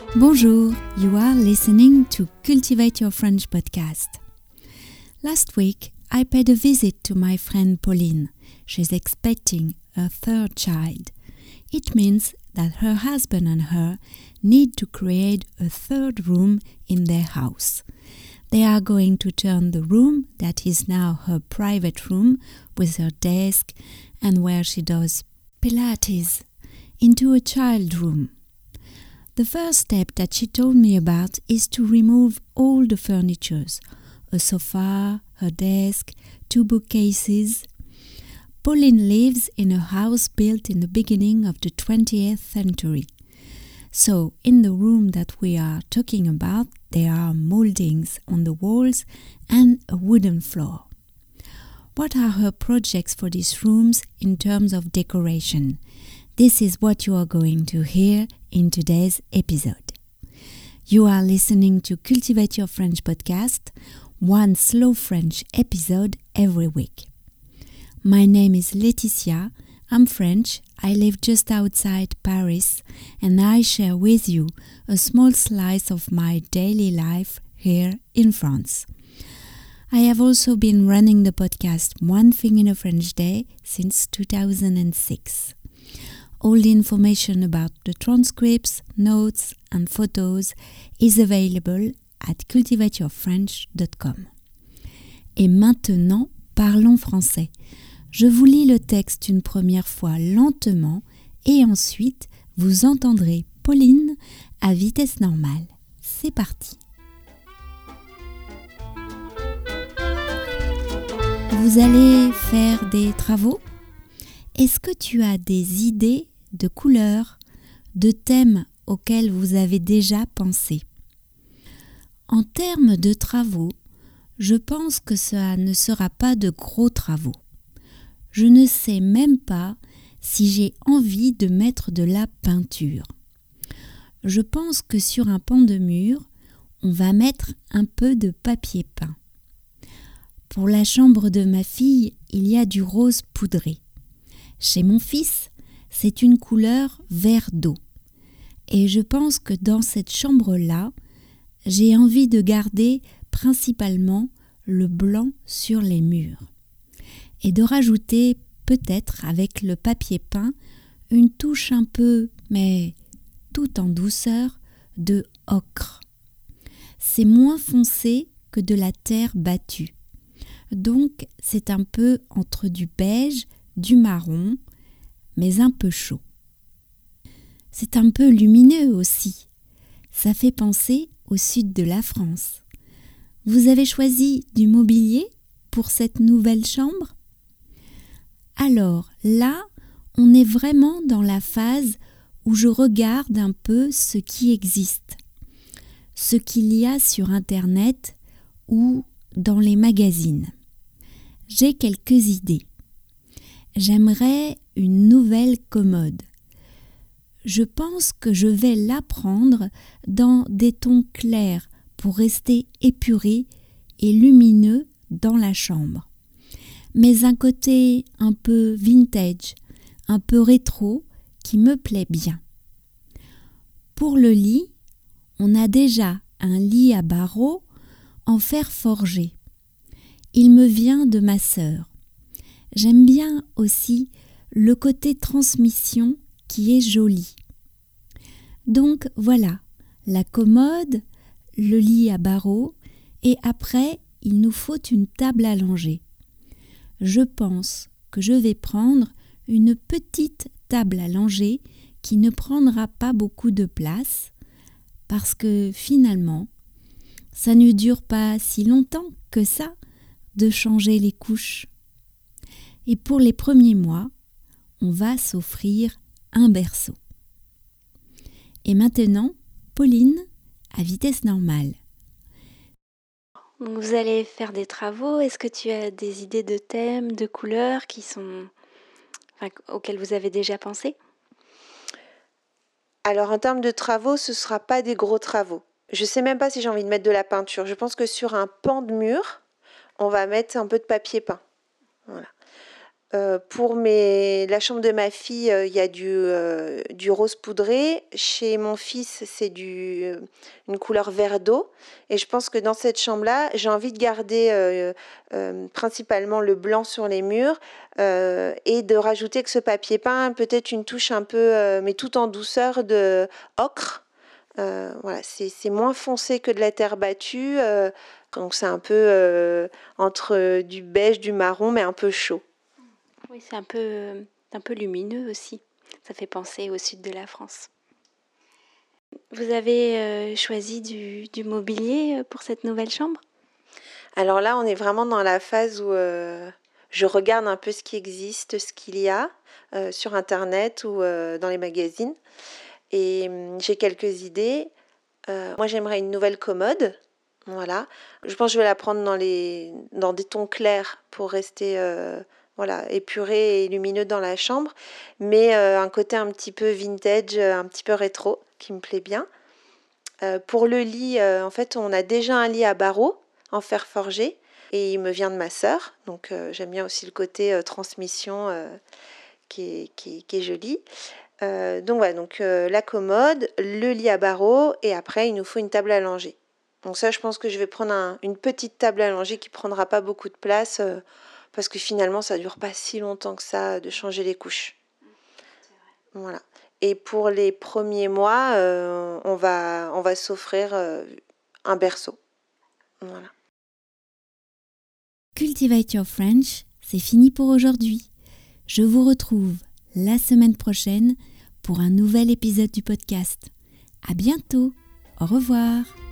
Bonjour, you are listening to Cultivate Your French podcast. Last week, I paid a visit to my friend Pauline. She's expecting her third child. It means that her husband and her need to create a third room in their house. They are going to turn the room that is now her private room with her desk and where she does Pilates into a child room. The first step that she told me about is to remove all the furnitures, a sofa, her desk, 2 bookcases. Pauline lives in a house built in the beginning of the 20th century. So, in the room that we are talking about, there are moldings on the walls and a wooden floor. What are her projects for these rooms in terms of decoration? This is what you are going to hear in today's episode. You are listening to Cultivate Your French podcast, one slow French episode every week. My name is Laetitia. I'm French. I live just outside Paris, and I share with you a small slice of my daily life here in France. I have also been running the podcast One Thing in a French Day since 2006. All the information about the transcripts, notes and photos is available at cultivateyourfrench.com. Et maintenant, parlons français. Je vous lis le texte une première fois lentement et ensuite vous entendrez Pauline à vitesse normale. C'est parti. Vous allez faire des travaux? Est-ce que tu as des idées de couleurs, de thèmes auxquels vous avez déjà pensé? En termes de travaux, je pense que ça ne sera pas de gros travaux. Je ne sais même pas si j'ai envie de mettre de la peinture. Je pense que sur un pan de mur, on va mettre un peu de papier peint. Pour la chambre de ma fille, il y a du rose poudré. Chez mon fils, c'est une couleur vert d'eau. Et je pense que dans cette chambre-là, j'ai envie de garder principalement le blanc sur les murs. Et de rajouter, peut-être avec le papier peint, une touche un peu, mais tout en douceur, de ocre. C'est moins foncé que de la terre battue. Donc, c'est un peu entre du beige, du marron, mais un peu chaud. C'est un peu lumineux aussi. Ça fait penser au sud de la France. Vous avez choisi du mobilier pour cette nouvelle chambre? Alors là, on est vraiment dans la phase où je regarde un peu ce qui existe, ce qu'il y a sur Internet ou dans les magazines. J'ai quelques idées. J'aimerais une nouvelle commode. Je pense que je vais la prendre dans des tons clairs pour rester épuré et lumineux dans la chambre. Mais un côté un peu vintage, un peu rétro qui me plaît bien. Pour le lit, on a déjà un lit à barreaux en fer forgé. Il me vient de ma sœur. J'aime bien aussi le côté transmission qui est joli. Donc voilà, la commode, le lit à barreaux et après, il nous faut une table à langer. Je pense que je vais prendre une petite table à langer qui ne prendra pas beaucoup de place parce que finalement, ça ne dure pas si longtemps que ça de changer les couches. Et pour les premiers mois, on va s'offrir un berceau. Et maintenant, Pauline à vitesse normale. Vous allez faire des travaux. Est-ce que tu as des idées de thèmes, de couleurs auxquelles vous avez déjà pensé? Alors en termes de travaux, ce ne sera pas des gros travaux. Je ne sais même pas si j'ai envie de mettre de la peinture. Je pense que sur un pan de mur, on va mettre un peu de papier peint. Voilà. Pour la chambre de ma fille, il y a du rose poudré. Chez mon fils, c'est une couleur vert d'eau. Et je pense que dans cette chambre-là, j'ai envie de garder principalement le blanc sur les murs et de rajouter que ce papier peint, peut-être une touche un peu, mais tout en douceur, de ocre. Voilà, c'est moins foncé que de la terre battue. Donc c'est un peu entre du beige, du marron, mais un peu chaud. Oui, c'est un peu lumineux aussi. Ça fait penser au sud de la France. Vous avez choisi du mobilier pour cette nouvelle chambre ? Alors là, on est vraiment dans la phase où je regarde un peu ce qui existe, ce qu'il y a sur Internet ou dans les magazines. Et j'ai quelques idées. Moi, j'aimerais une nouvelle commode. Voilà. Je pense que je vais la prendre dans des tons clairs pour rester épuré et lumineux dans la chambre. Mais un côté un petit peu vintage, un petit peu rétro, qui me plaît bien. Pour le lit, en fait, on a déjà un lit à barreaux en fer forgé. Et il me vient de ma sœur. Donc, j'aime bien aussi le côté transmission qui est joli. Donc la commode, le lit à barreaux et après il nous faut une table à langer. Donc ça, je pense que je vais prendre une petite table à langer qui prendra pas beaucoup de place parce que finalement ça dure pas si longtemps que ça de changer les couches. Voilà. Et pour les premiers mois, on va s'offrir un berceau. Voilà. Cultivate Your French, c'est fini pour aujourd'hui. Je vous retrouve la semaine prochaine pour un nouvel épisode du podcast. À bientôt. Au revoir.